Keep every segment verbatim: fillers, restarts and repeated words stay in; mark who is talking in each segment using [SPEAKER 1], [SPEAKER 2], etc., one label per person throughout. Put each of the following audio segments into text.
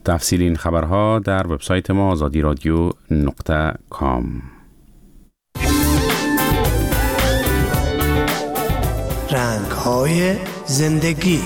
[SPEAKER 1] تفصیل این خبرها در وبسایت ما آزادی رادیو نقطه کام.
[SPEAKER 2] رنگ‌های زندگی.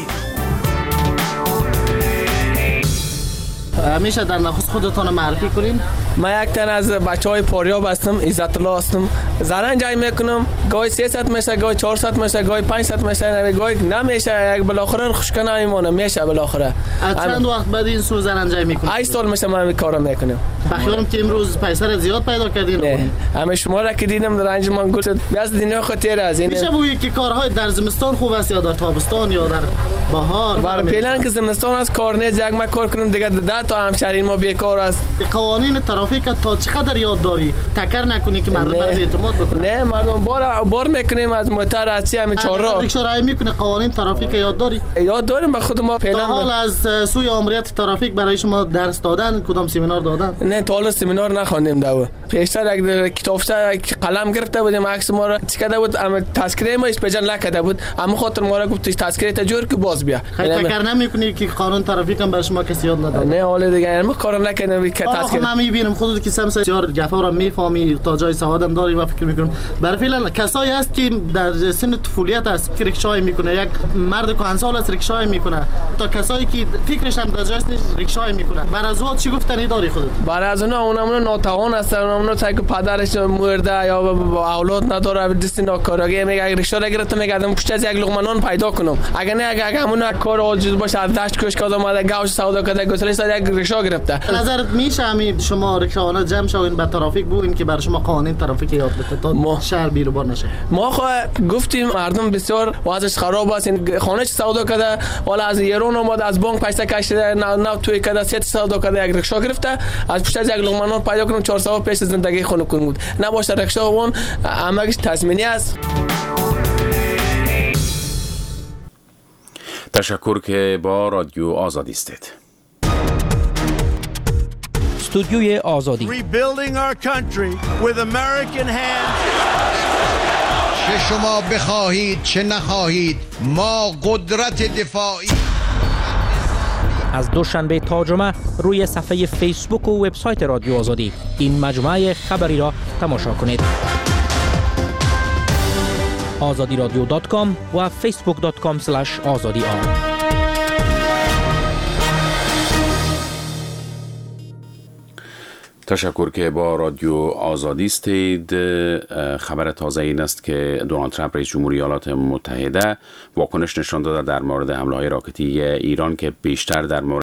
[SPEAKER 3] میشه در نخست خودتان معرفی کنین؟
[SPEAKER 4] من یک تن از بچهای پاریاب هستم، عزت الله هستم. زرنجای میکنم، گاهی سیصد میشه، گاهی چهارصد میشه، گاهی پانصد میشه، گاهی نمیشه. یک بالاخره خوشکنه میمونه، میشه بالاخره.
[SPEAKER 3] از چند وقت بعد این سو زرنجای میکنید؟
[SPEAKER 4] هشت سال میشه من این کارو میکنم.
[SPEAKER 3] بخیرم که امروز پیسر زیاد پیدا کردین.
[SPEAKER 4] نه، همه شما را که دیدم در انجمن گفت بیاز دنیا خاطر از این.
[SPEAKER 3] میشه بگویی که کارهای در زمستان خوب است یا در تابستان یا در بهار؟
[SPEAKER 4] برای پیلان که زمستان است کار نیست، یک ما کار کنم دیگه ده تا همشهری ما بیکار است.
[SPEAKER 3] قوانین ترافیک تا چقدر یاد داری؟ تکر نکنی که مردم برات اعتماد بکنه.
[SPEAKER 4] نه مردم بار بار میکنیم از موتر از چی همین چهارراه.
[SPEAKER 3] ریکشا رای میکنه قوانین ترافیک یاد داری؟
[SPEAKER 4] یاد داریم به خود ما پیلان.
[SPEAKER 3] حال از سوی امریت ترافیک برای شما درس دادن، کدام سمینار دادن؟
[SPEAKER 4] نه تا حالا سمینار نخوندیم داو. پیشتر یک کتابچه قلم گرفته بودیم عکس ما را چیکاده بود، اما تذکره ما اسپجن نکرده بود. اما خاطر ما را گفت تذکره تا جور که باز بیا.
[SPEAKER 3] خیلی فکر نمیکنی که قانون ترافیک هم بر شما کسی یاد نداد؟
[SPEAKER 4] نه حالا دیگه ما کار نکردیم که تذکره.
[SPEAKER 3] من میبینم خودت که سمس بسیار جفا را میفهمی، تا جای سوادم داری و فکر میکنم. برای فعلا کسایی هست که در سن طفولیت است که ریکشای میکنه، یک مرد کهنسال است ریکشای میکنه، تا کسایی که فکرش هم در جاست ریکشای میکنه. برای از اون چی گفتنی داری خودت؟ برای
[SPEAKER 4] از اون اونم ناتوان هستن، اونم تا که پدرش مرده یا اولاد نداره، دست ناکارگی میگه ریکشا را گرفته میگه آدم پشت از یک لقمه نان پیدا کنم. اگه نه اگه همون کار عاجز باشه از دشت کش کاد اومده گاوش سودا کرده گسلش یک ریکشا گرفته.
[SPEAKER 3] نظرت میشه همین شما ریکشاونا جمع شوین به ترافیک بگوین که برای شما قوانین ترافیک یاد بده تا ما شهر بیروبار نشه؟
[SPEAKER 4] ما خو گفتیم مردم بسیار وضعش خراب است، این خانه سودا کرده حالا از ایران اومد از بانک پیسه کشیده نه نه توی کرده سه سودا کرده یک ریکشا گرفته از پشت از یک لقمه نان پیدا کنم چهارصد پیش زندگی خونه کن بود نباشه ریکشا اون همش تضمینی است.
[SPEAKER 1] تشکر که با رادیو آزادی استید.
[SPEAKER 5] استودیوی آزادی.
[SPEAKER 6] Rebuilding our country with American hands.
[SPEAKER 7] چه شما بخواهید چه نخواهید ما قدرت دفاعی.
[SPEAKER 5] از دوشنبه تا جمعه روی صفحه فیسبوک و وبسایت رادیو آزادی این مجموعه خبری را تماشا کنید. آزادی رادیو دات کام و فیسبوک دات کام اسلش آزادی آر.
[SPEAKER 1] تشکر که با رادیو آزادی استید. خبر تازه این است که دونالد ترامپ رئیس جمهوری ایالات متحده واکنش نشان داده در مورد حمله های راکتی ایران که بیشتر در مورد